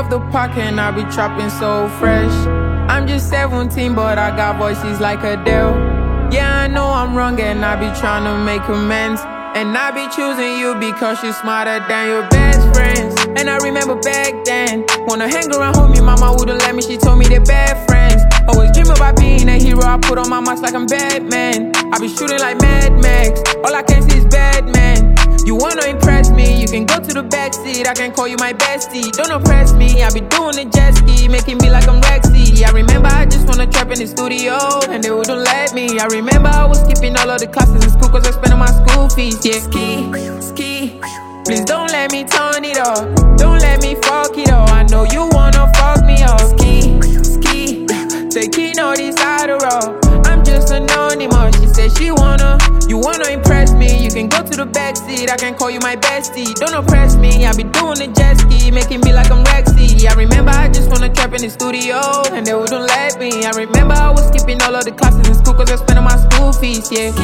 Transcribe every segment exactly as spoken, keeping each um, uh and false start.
of the park and I be trapping so fresh. I'm just seventeen, but I got voices like Adele. Yeah, I know I'm wrong and I be trying to make amends. And I be choosing you because you're smarter than your best friends. And I remember back then, wanna hang around homie, mama wouldn't let me, she told me they're bad friends. Always dream about being a hero, I put on my mask like I'm Batman. I be shooting like Mad Max, all I can see is Batman. You wanna impress me, you can go to the backseat, I can call you my bestie. Don't oppress me, I be doing the jet ski, making me like I'm Rexy. I remember I just wanna trap in the studio, and they wouldn't let me. I remember I was skipping all of the classes in school cause I spent on my school fees. Yeah, ski, ski, please don't let me turn it off. Don't let me fuck it up, I know you wanna fuck me up. Ski, ski, taking all this Adderall, I'm just anonymous. She said she wanna, you wanna impress me, you can go to the backseat, I can call you my bestie. Don't oppress me, I be doing the jet ski, making me like I'm Rexy. I remember I just wanna trap in the studio, and they wouldn't let me. I remember I was skipping all of the classes in school cause I spent on my school fees, yeah.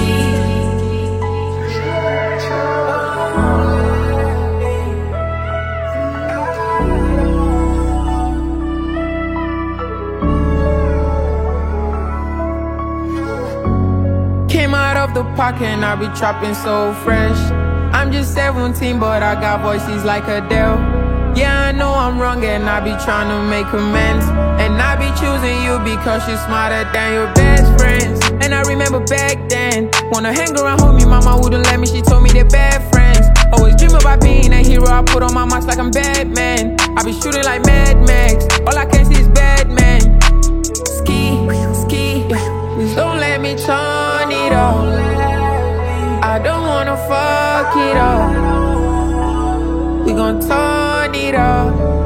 Came out of the park and I be trapping so fresh. I'm just seventeen, but I got voices like Adele. Yeah, I know I'm wrong and I be trying to make amends. And I be choosing you because you're smarter than your best friends. And I remember back then, wanna hang around homie, mama wouldn't let me, she told me they're bad friends. Always dream about being a hero, I put on my mask like I'm Batman. I be shooting like Mad Max, all I can see is Batman. Ski, ski, please don't let me turn it off. I don't wanna fuck it up. We gon' turn it up.